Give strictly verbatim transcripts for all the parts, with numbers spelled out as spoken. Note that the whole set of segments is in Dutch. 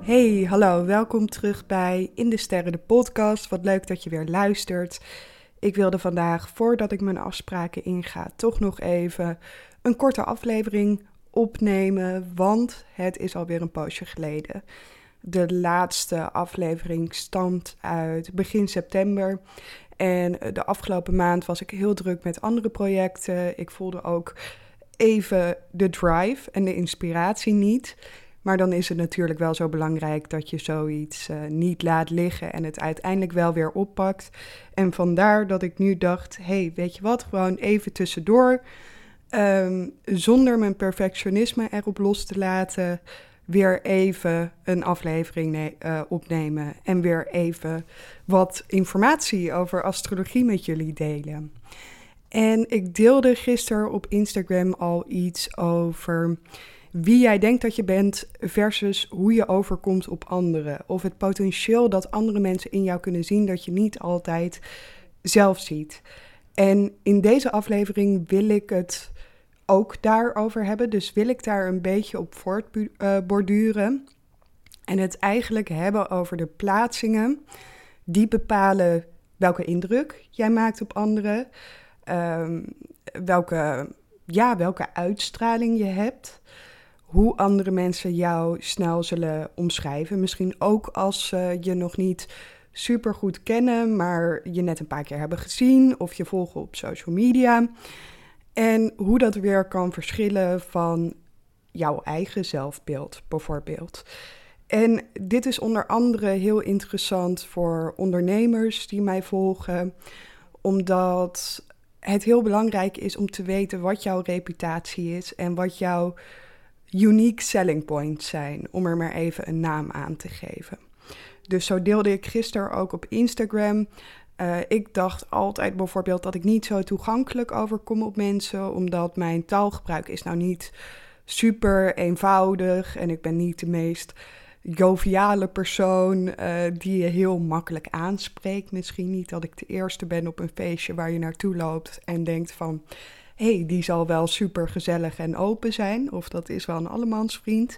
Hey, hallo, welkom terug bij In de Sterren, de podcast. Wat leuk dat je weer luistert. Ik wilde vandaag, voordat ik mijn afspraken inga, toch nog even een korte aflevering opnemen, want het is alweer een poosje geleden. De laatste aflevering stamt uit begin september en de afgelopen maand was ik heel druk met andere projecten. Ik voelde ook even de drive en de inspiratie niet. Maar dan is het natuurlijk wel zo belangrijk dat je zoiets uh, niet laat liggen en het uiteindelijk wel weer oppakt. En vandaar dat ik nu dacht, hey, weet je wat, gewoon even tussendoor, um, zonder mijn perfectionisme erop los te laten, weer even een aflevering ne- uh, opnemen en weer even wat informatie over astrologie met jullie delen. En ik deelde gisteren op Instagram al iets over wie jij denkt dat je bent versus hoe je overkomt op anderen. Of het potentieel dat andere mensen in jou kunnen zien dat je niet altijd zelf ziet. En in deze aflevering wil ik het ook daarover hebben. Dus wil ik daar een beetje op voortborduren. En het eigenlijk hebben over de plaatsingen die bepalen welke indruk jij maakt op anderen. Um, welke, ja, welke uitstraling je hebt. Hoe andere mensen jou snel zullen omschrijven. Misschien ook als ze je nog niet super goed kennen, maar je net een paar keer hebben gezien of je volgen op social media. En hoe dat weer kan verschillen van jouw eigen zelfbeeld, bijvoorbeeld. En dit is onder andere heel interessant voor ondernemers die mij volgen, omdat het heel belangrijk is om te weten wat jouw reputatie is en wat jouw unique selling points zijn, om er maar even een naam aan te geven. Dus zo deelde ik gisteren ook op Instagram. Uh, ik dacht altijd bijvoorbeeld dat ik niet zo toegankelijk overkom op mensen, omdat mijn taalgebruik is nou niet super eenvoudig en ik ben niet de meest joviale persoon uh, die je heel makkelijk aanspreekt. Misschien niet dat ik de eerste ben op een feestje waar je naartoe loopt en denkt van, hé, hey, die zal wel super gezellig en open zijn. Of dat is wel een allemansvriend.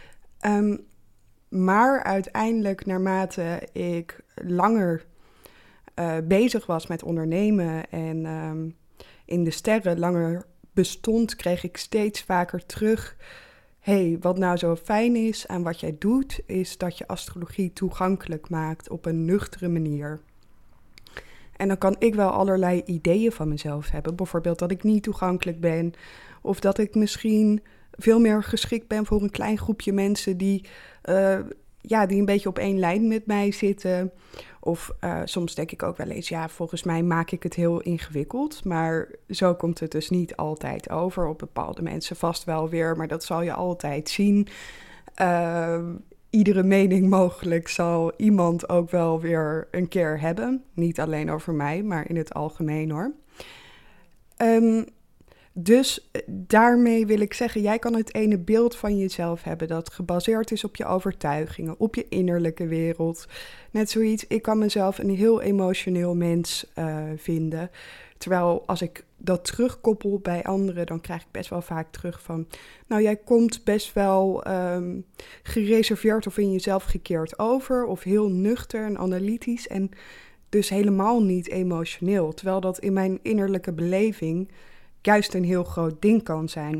Um, maar uiteindelijk, naarmate ik langer uh, bezig was met ondernemen en um, in de sterren langer bestond, kreeg ik steeds vaker terug, hey, wat nou zo fijn is aan wat jij doet, is dat je astrologie toegankelijk maakt op een nuchtere manier. En dan kan ik wel allerlei ideeën van mezelf hebben. Bijvoorbeeld dat ik niet toegankelijk ben. Of dat ik misschien veel meer geschikt ben voor een klein groepje mensen die, uh, ja, die een beetje op één lijn met mij zitten. Of uh, soms denk ik ook wel eens, ja, volgens mij maak ik het heel ingewikkeld. Maar zo komt het dus niet altijd over. Op bepaalde mensen vast wel weer, maar dat zal je altijd zien. Uh, Iedere mening mogelijk zal iemand ook wel weer een keer hebben. Niet alleen over mij, maar in het algemeen hoor. Um, dus daarmee wil ik zeggen, jij kan het ene beeld van jezelf hebben dat gebaseerd is op je overtuigingen, op je innerlijke wereld. Net zoiets, ik kan mezelf een heel emotioneel mens uh, vinden. Terwijl als ik dat terugkoppel bij anderen, dan krijg ik best wel vaak terug van, nou, jij komt best wel um, gereserveerd of in jezelf gekeerd over, of heel nuchter en analytisch en dus helemaal niet emotioneel. Terwijl dat in mijn innerlijke beleving juist een heel groot ding kan zijn.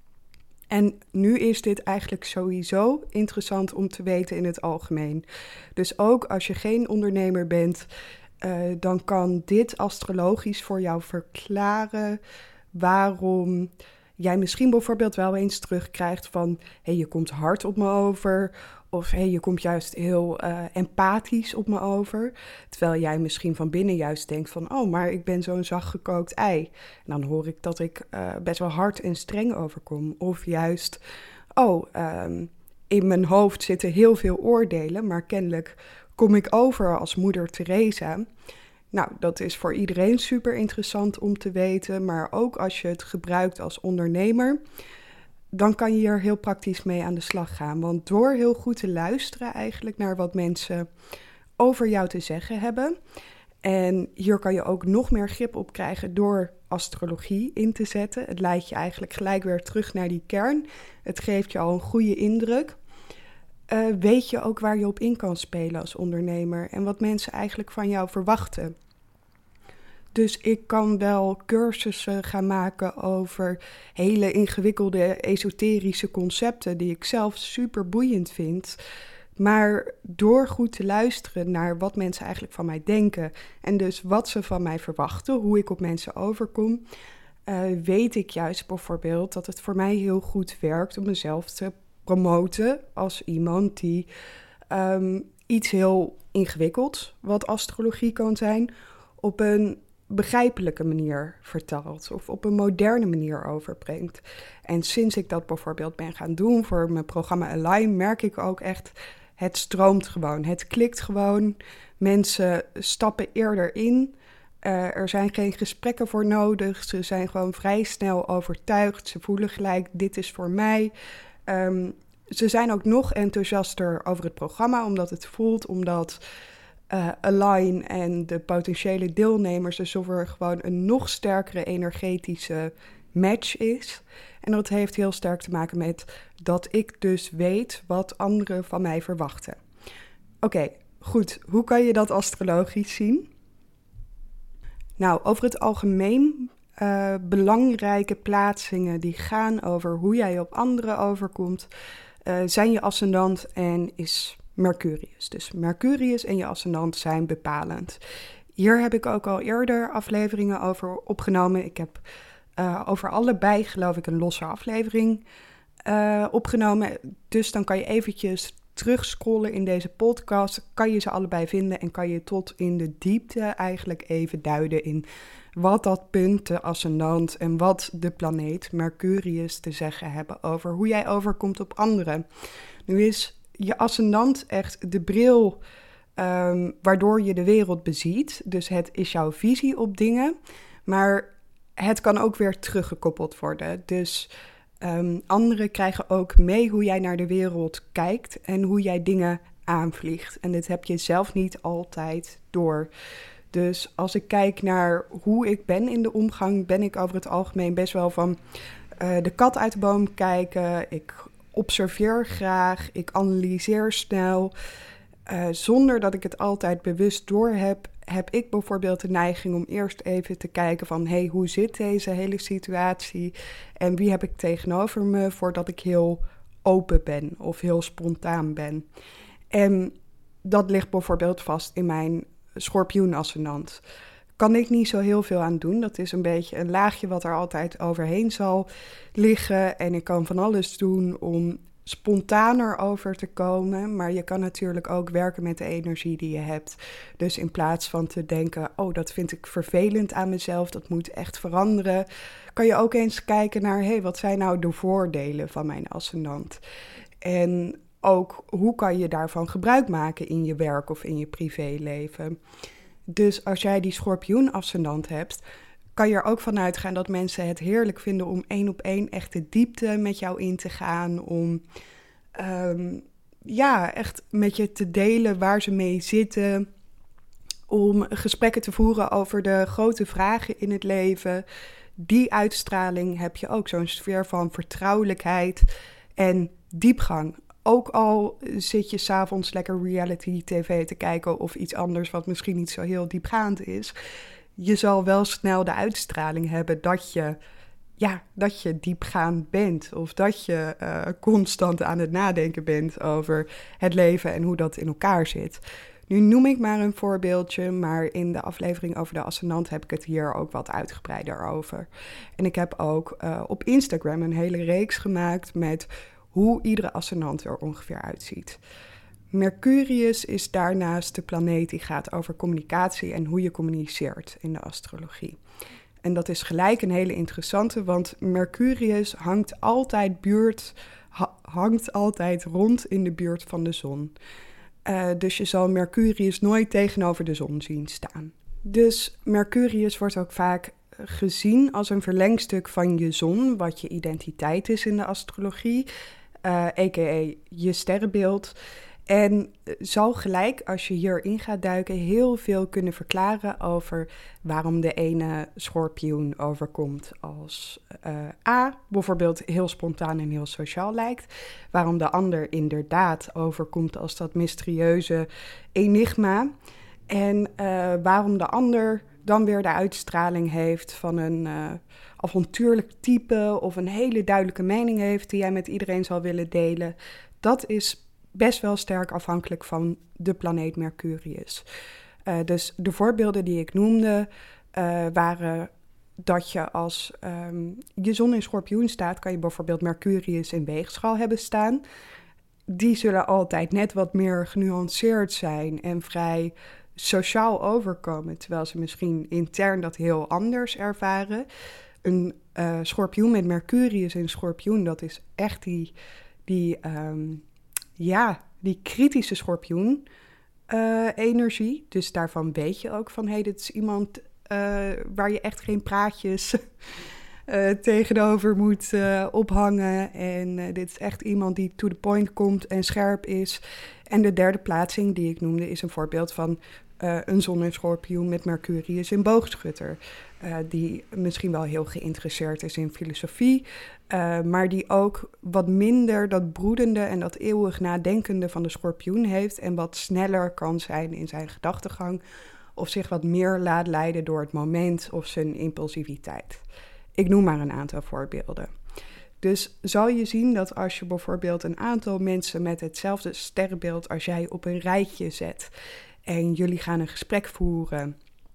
En nu is dit eigenlijk sowieso interessant om te weten in het algemeen. Dus ook als je geen ondernemer bent, Uh, dan kan dit astrologisch voor jou verklaren waarom jij misschien bijvoorbeeld wel eens terugkrijgt van, hé, hey, je komt hard op me over, of hé, hey, je komt juist heel uh, empathisch op me over, terwijl jij misschien van binnen juist denkt van, oh, maar ik ben zo'n zacht gekookt ei. En dan hoor ik dat ik uh, best wel hard en streng overkom, of juist, oh, um, in mijn hoofd zitten heel veel oordelen, maar kennelijk kom ik over als moeder Teresa. Nou, dat is voor iedereen super interessant om te weten, maar ook als je het gebruikt als ondernemer, dan kan je hier heel praktisch mee aan de slag gaan. Want door heel goed te luisteren eigenlijk naar wat mensen over jou te zeggen hebben, en hier kan je ook nog meer grip op krijgen door astrologie in te zetten. Het leidt je eigenlijk gelijk weer terug naar die kern. Het geeft je al een goede indruk. uh, weet je ook waar je op in kan spelen als ondernemer en wat mensen eigenlijk van jou verwachten. Dus ik kan wel cursussen gaan maken over hele ingewikkelde esoterische concepten die ik zelf super boeiend vind. Maar door goed te luisteren naar wat mensen eigenlijk van mij denken en dus wat ze van mij verwachten, hoe ik op mensen overkom, uh, weet ik juist bijvoorbeeld dat het voor mij heel goed werkt om mezelf te promoten als iemand die um, iets heel ingewikkelds, wat astrologie kan zijn, op een begrijpelijke manier vertaalt of op een moderne manier overbrengt. En sinds ik dat bijvoorbeeld ben gaan doen voor mijn programma Align, merk ik ook echt, het stroomt gewoon, het klikt gewoon. Mensen stappen eerder in. Uh, er zijn geen gesprekken voor nodig. Ze zijn gewoon vrij snel overtuigd. Ze voelen gelijk, dit is voor mij. Um, ze zijn ook nog enthousiaster over het programma, omdat het voelt, omdat uh, Align en de potentiële deelnemers, dus of er gewoon een nog sterkere energetische match is. En dat heeft heel sterk te maken met dat ik dus weet wat anderen van mij verwachten. Oké, okay, goed. Hoe kan je dat astrologisch zien? Nou, over het algemeen uh, belangrijke plaatsingen die gaan over hoe jij op anderen overkomt, uh, zijn je ascendant en is Mercurius. Dus Mercurius en je ascendant zijn bepalend. Hier heb ik ook al eerder afleveringen over opgenomen. Ik heb uh, over allebei, geloof ik, een losse aflevering uh, opgenomen. Dus dan kan je eventjes terugscrollen in deze podcast, kan je ze allebei vinden en kan je tot in de diepte eigenlijk even duiden in wat dat punt, de ascendant en wat de planeet Mercurius te zeggen hebben over hoe jij overkomt op anderen. Nu is je ascendant echt de bril um, waardoor je de wereld beziet. Dus het is jouw visie op dingen, maar het kan ook weer teruggekoppeld worden. Dus Um, anderen krijgen ook mee hoe jij naar de wereld kijkt en hoe jij dingen aanvliegt. En dit heb je zelf niet altijd door. Dus als ik kijk naar hoe ik ben in de omgang, ben ik over het algemeen best wel van uh, de kat uit de boom kijken. Ik observeer graag, ik analyseer snel. Uh, zonder dat ik het altijd bewust doorheb, heb ik bijvoorbeeld de neiging om eerst even te kijken van, hé, hey, hoe zit deze hele situatie en wie heb ik tegenover me voordat ik heel open ben of heel spontaan ben. En dat ligt bijvoorbeeld vast in mijn schorpioen-ascendant. Kan ik niet zo heel veel aan doen. Dat is een beetje een laagje wat er altijd overheen zal liggen en ik kan van alles doen om spontaner over te komen, maar je kan natuurlijk ook werken met de energie die je hebt. Dus in plaats van te denken, oh, dat vind ik vervelend aan mezelf, dat moet echt veranderen, kan je ook eens kijken naar, hé, hey, wat zijn nou de voordelen van mijn ascendant? En ook, hoe kan je daarvan gebruik maken in je werk of in je privéleven? Dus als jij die schorpioen-ascendant hebt, kan je er ook van uitgaan dat mensen het heerlijk vinden om één op één echt de diepte met jou in te gaan. Om um, ja, echt met je te delen waar ze mee zitten. Om gesprekken te voeren over de grote vragen in het leven. Die uitstraling heb je ook, zo'n sfeer van vertrouwelijkheid en diepgang. Ook al zit je 's avonds lekker reality tv te kijken of iets anders wat misschien niet zo heel diepgaand is, je zal wel snel de uitstraling hebben dat je, ja, dat je diepgaand bent. Of dat je uh, constant aan het nadenken bent over het leven en hoe dat in elkaar zit. Nu noem ik maar een voorbeeldje, maar in de aflevering over de ascendant heb ik het hier ook wat uitgebreider over. En ik heb ook uh, op Instagram een hele reeks gemaakt met hoe iedere ascendant er ongeveer uitziet. Mercurius is daarnaast de planeet die gaat over communicatie en hoe je communiceert in de astrologie. En dat is gelijk een hele interessante, want Mercurius hangt altijd, buurt, ha- hangt altijd rond in de buurt van de zon. Uh, dus je zal Mercurius nooit tegenover de zon zien staan. Dus Mercurius wordt ook vaak gezien als een verlengstuk van je zon, wat je identiteit is in de astrologie, uh, a k a je sterrenbeeld. En zal gelijk, als je hierin gaat duiken, heel veel kunnen verklaren over waarom de ene schorpioen overkomt als uh, A, bijvoorbeeld heel spontaan en heel sociaal lijkt. Waarom de ander inderdaad overkomt als dat mysterieuze enigma. En uh, waarom de ander dan weer de uitstraling heeft van een uh, avontuurlijk type of een hele duidelijke mening heeft die jij met iedereen zal willen delen. Dat is best wel sterk afhankelijk van de planeet Mercurius. Uh, dus de voorbeelden die ik noemde uh, waren dat je als um, je zon in Schorpioen staat, kan je bijvoorbeeld Mercurius in Weegschaal hebben staan. Die zullen altijd net wat meer genuanceerd zijn en vrij sociaal overkomen, terwijl ze misschien intern dat heel anders ervaren. Een uh, Schorpioen met Mercurius in Schorpioen, dat is echt die, die, um, ja, die kritische Schorpioen uh, energie. Dus daarvan weet je ook van, hé, hey, dit is iemand uh, waar je echt geen praatjes uh, tegenover moet uh, ophangen. En uh, dit is echt iemand die to the point komt en scherp is. En de derde plaatsing die ik noemde is een voorbeeld van Uh, een zon in Schorpioen met Mercurius in Boogschutter. Uh, die misschien wel heel geïnteresseerd is in filosofie, uh, maar die ook wat minder dat broedende en dat eeuwig nadenkende van de Schorpioen heeft en wat sneller kan zijn in zijn gedachtegang of zich wat meer laat leiden door het moment of zijn impulsiviteit. Ik noem maar een aantal voorbeelden. Dus zal je zien dat als je bijvoorbeeld een aantal mensen met hetzelfde sterrenbeeld als jij op een rijtje zet en jullie gaan een gesprek voeren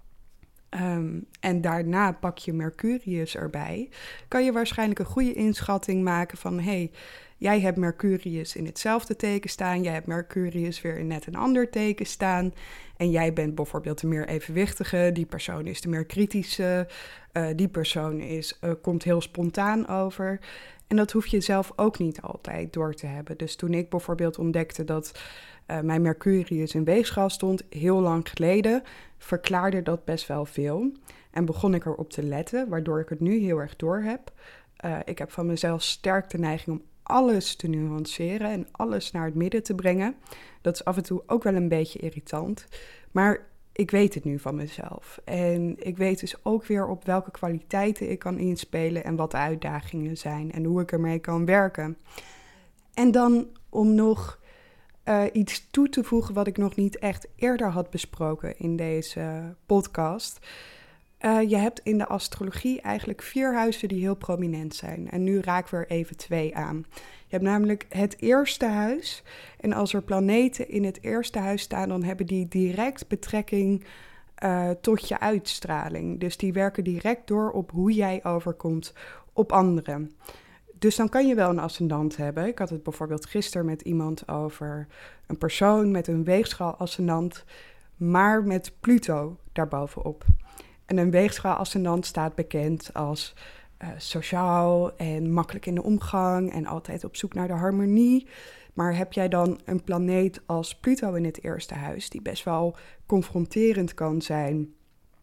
um, en daarna pak je Mercurius erbij, kan je waarschijnlijk een goede inschatting maken van, hé, hey, jij hebt Mercurius in hetzelfde teken staan, jij hebt Mercurius weer in net een ander teken staan en jij bent bijvoorbeeld de meer evenwichtige, die persoon is de meer kritische, uh, die persoon is, uh, komt heel spontaan over. En dat hoef je zelf ook niet altijd door te hebben. Dus toen ik bijvoorbeeld ontdekte dat uh, mijn Mercurius in Weegschaal stond, heel lang geleden, verklaarde dat best wel veel. En begon ik erop te letten, waardoor ik het nu heel erg door heb. Uh, ik heb van mezelf sterk de neiging om alles te nuanceren en alles naar het midden te brengen. Dat is af en toe ook wel een beetje irritant, maar ik weet het nu van mezelf. En ik weet dus ook weer op welke kwaliteiten ik kan inspelen en wat de uitdagingen zijn en hoe ik ermee kan werken. En dan om nog uh, iets toe te voegen wat ik nog niet echt eerder had besproken in deze podcast. Uh, je hebt in de astrologie eigenlijk vier huizen die heel prominent zijn. En nu raken we er even twee aan. Je hebt namelijk het eerste huis. En als er planeten in het eerste huis staan, dan hebben die direct betrekking uh, tot je uitstraling. Dus die werken direct door op hoe jij overkomt op anderen. Dus dan kan je wel een ascendant hebben. Ik had het bijvoorbeeld gisteren met iemand over een persoon met een weegschaal-ascendant, maar met Pluto daarbovenop. En een weegschaal-ascendant staat bekend als uh, sociaal en makkelijk in de omgang en altijd op zoek naar de harmonie. Maar heb jij dan een planeet als Pluto in het eerste huis, die best wel confronterend kan zijn,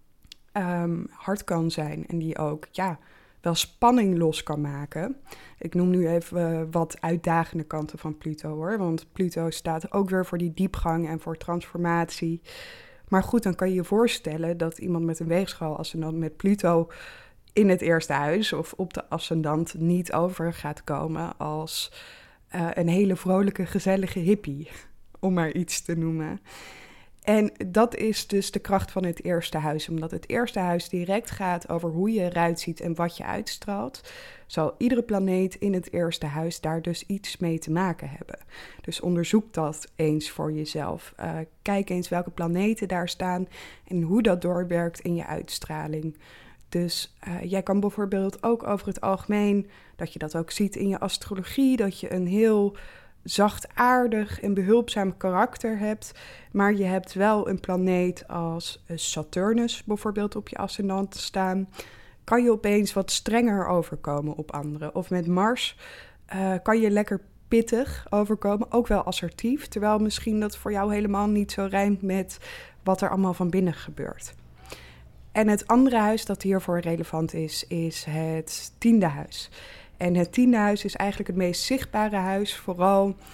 um, hard kan zijn en die ook ja, wel spanning los kan maken. Ik noem nu even uh, wat uitdagende kanten van Pluto hoor, want Pluto staat ook weer voor die diepgang en voor transformatie. Maar goed, dan kan je je voorstellen dat iemand met een weegschaal-ascendant met Pluto in het eerste huis of op de ascendant niet over gaat komen als uh, een hele vrolijke, gezellige hippie, om maar iets te noemen. En dat is dus de kracht van het eerste huis, omdat het eerste huis direct gaat over hoe je eruit ziet en wat je uitstraalt, zal iedere planeet in het eerste huis daar dus iets mee te maken hebben. Dus onderzoek dat eens voor jezelf. Uh, kijk eens welke planeten daar staan en hoe dat doorwerkt in je uitstraling. Dus uh, jij kan bijvoorbeeld ook over het algemeen, dat je dat ook ziet in je astrologie, dat je een heel zachtaardig en behulpzaam karakter hebt, maar je hebt wel een planeet als Saturnus bijvoorbeeld op je ascendant staan, kan je opeens wat strenger overkomen op anderen. Of met Mars uh, kan je lekker pittig overkomen, ook wel assertief, terwijl misschien dat voor jou helemaal niet zo rijmt met wat er allemaal van binnen gebeurt. En het andere huis dat hiervoor relevant is, is het tiende huis. En het tiende huis is eigenlijk het meest zichtbare huis, vooral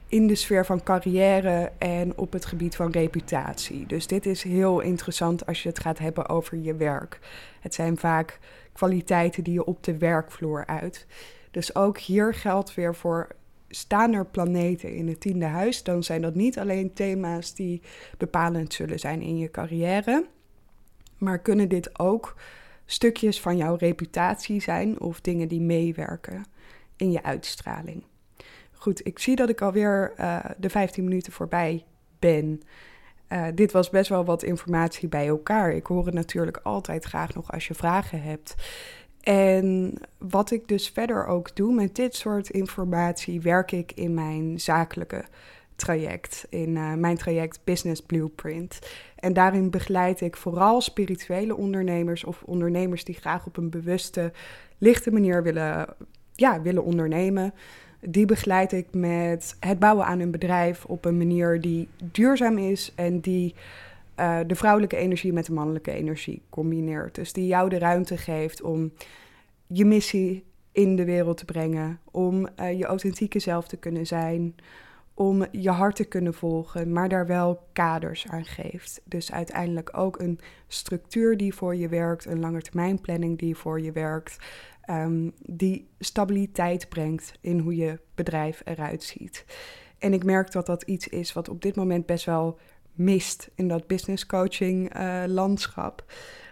in de sfeer van carrière en op het gebied van reputatie. Dus dit is heel interessant als je het gaat hebben over je werk. Het zijn vaak kwaliteiten die je op de werkvloer uit. Dus ook hier geldt weer voor, staan er planeten in het tiende huis, dan zijn dat niet alleen thema's die bepalend zullen zijn in je carrière, maar kunnen dit ook stukjes van jouw reputatie zijn of dingen die meewerken in je uitstraling. Goed, ik zie dat ik alweer uh, de vijftien minuten voorbij ben. Uh, dit was best wel wat informatie bij elkaar. Ik hoor het natuurlijk altijd graag nog als je vragen hebt. En wat ik dus verder ook doe met dit soort informatie, werk ik in mijn zakelijke traject, in uh, mijn traject Business Blueprint. En daarin begeleid ik vooral spirituele ondernemers of ondernemers die graag op een bewuste, lichte manier willen, ja, willen ondernemen. Die begeleid ik met het bouwen aan hun bedrijf op een manier die duurzaam is en die uh, de vrouwelijke energie met de mannelijke energie combineert. Dus die jou de ruimte geeft om je missie in de wereld te brengen, om uh, je authentieke zelf te kunnen zijn, om je hart te kunnen volgen, maar daar wel kaders aan geeft. Dus uiteindelijk ook een structuur die voor je werkt, een langetermijnplanning die voor je werkt, um, die stabiliteit brengt in hoe je bedrijf eruit ziet. En ik merk dat dat iets is wat op dit moment best wel mist in dat business coaching uh, landschap.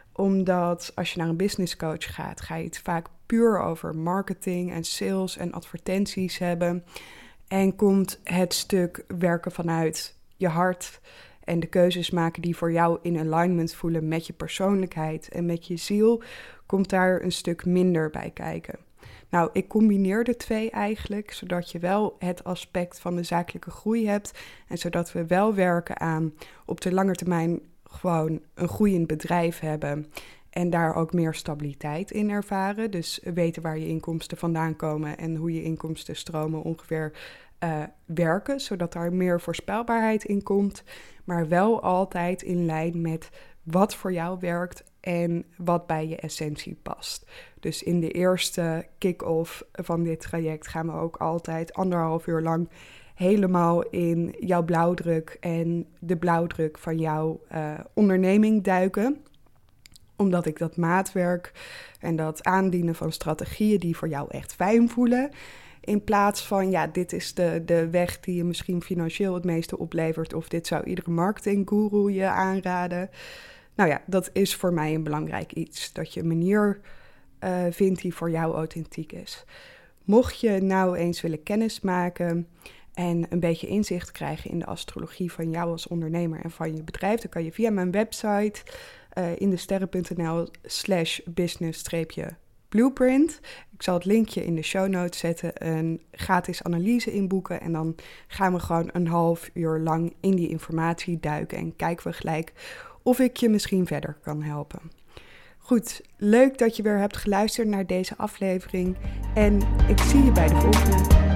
Omdat als je naar een business coach gaat, ga je het vaak puur over marketing en sales en advertenties hebben. En komt het stuk werken vanuit je hart en de keuzes maken die voor jou in alignment voelen met je persoonlijkheid en met je ziel, komt daar een stuk minder bij kijken. Nou, ik combineer de twee eigenlijk, zodat je wel het aspect van de zakelijke groei hebt en zodat we wel werken aan op de lange termijn gewoon een groeiend bedrijf hebben en daar ook meer stabiliteit in ervaren. Dus weten waar je inkomsten vandaan komen en hoe je inkomstenstromen ongeveer uh, werken, zodat daar meer voorspelbaarheid in komt, maar wel altijd in lijn met wat voor jou werkt en wat bij je essentie past. Dus in de eerste kick-off van dit traject gaan we ook altijd anderhalf uur lang helemaal in jouw blauwdruk en de blauwdruk van jouw uh, onderneming duiken. Omdat ik dat maatwerk en dat aandienen van strategieën die voor jou echt fijn voelen, in plaats van, ja, dit is de, de weg die je misschien financieel het meeste oplevert, of dit zou iedere marketinggoeroe je aanraden. Nou ja, dat is voor mij een belangrijk iets. Dat je een manier uh, vindt die voor jou authentiek is. Mocht je nou eens willen kennismaken en een beetje inzicht krijgen in de astrologie van jou als ondernemer en van je bedrijf, dan kan je via mijn website uh, indesterren.nl slash business-blueprint. Ik zal het linkje in de show notes zetten, een gratis analyse inboeken en dan gaan we gewoon een half uur lang in die informatie duiken en kijken we gelijk of ik je misschien verder kan helpen. Goed, leuk dat je weer hebt geluisterd naar deze aflevering en ik zie je bij de volgende.